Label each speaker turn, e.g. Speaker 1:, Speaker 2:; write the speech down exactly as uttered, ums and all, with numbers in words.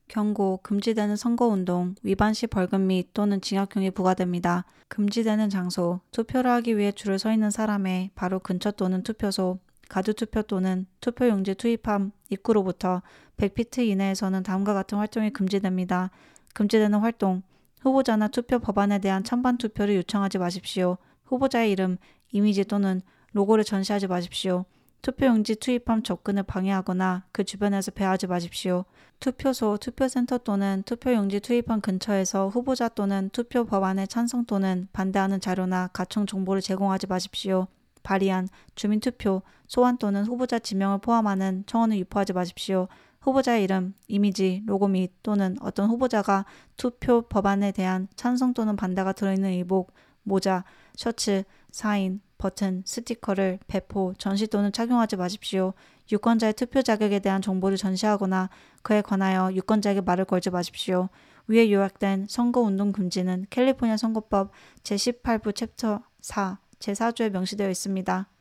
Speaker 1: 경고, 금지되는 선거운동, 위반 시 벌금 및 또는 징역형이 부과됩니다. 금지되는 장소, 투표를 하기 위해 줄을 서 있는 사람의 바로 근처 또는 투표소, 가두투표 또는 투표용지 투입함 입구로부터 백 피트 이내에서는 다음과 같은 활동이 금지됩니다. 금지되는 활동, 후보자나 투표 법안에 대한 찬반 투표를 요청하지 마십시오. 후보자의 이름, 이미지 또는 로고를 전시하지 마십시오. 투표용지 투입함 접근을 방해하거나 그 주변에서 배회하지 마십시오. 투표소, 투표센터 또는 투표용지 투입함 근처에서 후보자 또는 투표 법안에 찬성 또는 반대하는 자료나 가청 정보를 제공하지 마십시오. 발의안, 주민투표, 소환 또는 후보자 지명을 포함하는 청원을 유포하지 마십시오. 후보자의 이름, 이미지, 로고 및 또는 어떤 후보자가 투표 법안에 대한 찬성 또는 반대가 들어있는 의복, 모자, 셔츠, 사인, 버튼, 스티커를 배포, 전시 또는 착용하지 마십시오. 유권자의 투표 자격에 대한 정보를 전시하거나 그에 관하여 유권자에게 말을 걸지 마십시오. 위에 요약된 선거운동 금지는 캘리포니아 선거법 제십팔 부 챕터 사, 제사 조에 명시되어 있습니다.